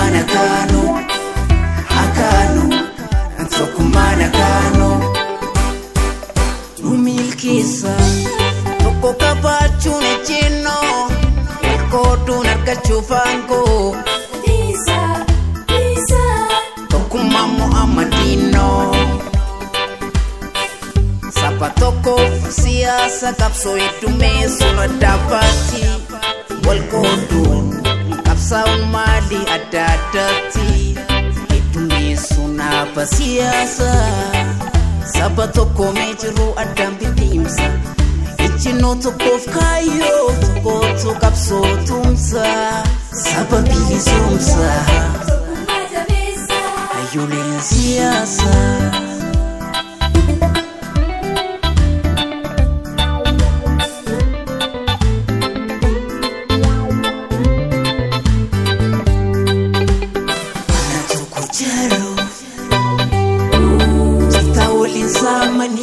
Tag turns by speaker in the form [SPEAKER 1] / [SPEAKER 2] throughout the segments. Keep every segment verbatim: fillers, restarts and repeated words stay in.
[SPEAKER 1] Tokumana kano, akano, tokumana kano. Numilkisa, toko kapachune chino, elkotu narkachufango.
[SPEAKER 2] Visa, visa.
[SPEAKER 1] Tokumamo amadino. Sapatoko siasa kapso itumeso na dapati. Walkotu kapsa umali adadati. Itumeso na pasiasa. Sapatoko mejuru adambitimsa. Ichino toko fkayo toko to kapso tumsa. Sapapili sumsa.
[SPEAKER 2] Tokumaja visa.
[SPEAKER 1] Ayulin siasa. Zamani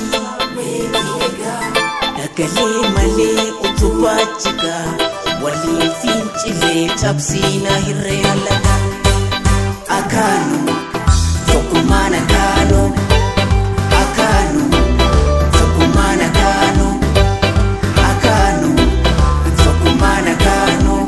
[SPEAKER 1] Nagale male utupachika Wali finchile tapsina hirealaga Akano Tokumana kano Akano Tokumana kano Akano Tokumana kano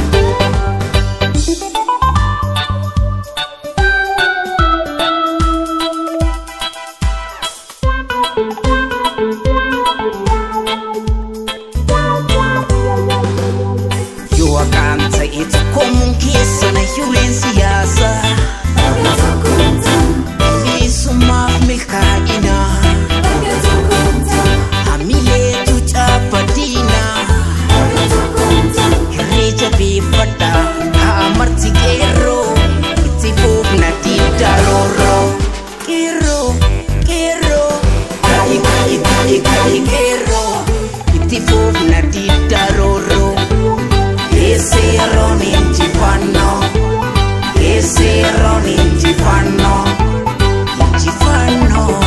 [SPEAKER 1] Kanta ito kumungkisa na yulin siyasa Isu mahmilka ina Hamile tu chapadina Hirija bifata Haamarti kero Itifog na tidaroro Kero, kero Kai, kai, kai, kai, kero Itifog na tidaroro Ese ronin tifano, ese ronin tifano, tifano.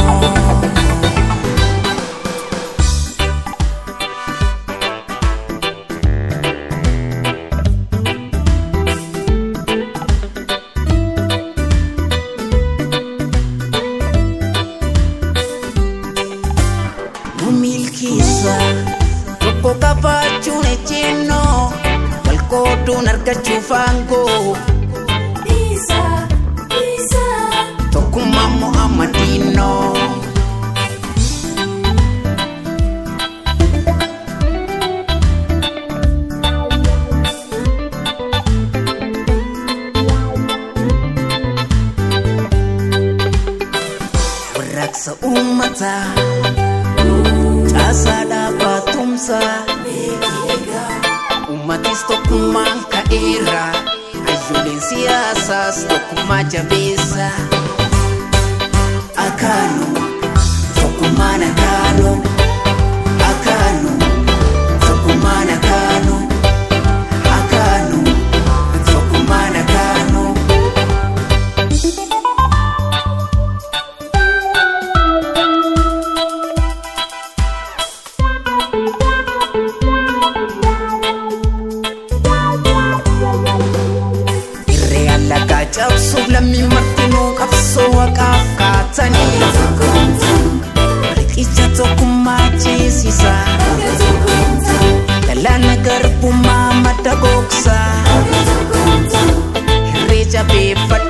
[SPEAKER 1] Numilkisa, toko kapachune chino. Kodu narkachufango
[SPEAKER 2] Visa, visa.
[SPEAKER 1] Tokumamo amadino Beraksa umata Asada patumsa Umatis tokumang kaira Ayulin siyasas tokumaja visa Akano Tokumana kano Akano Tokumana kano Akano Tokumana kano Kapso lami martino kapso wakaf katani Rikicha tokumachi sisa Dalana garpu mama tagoksa Hirija befat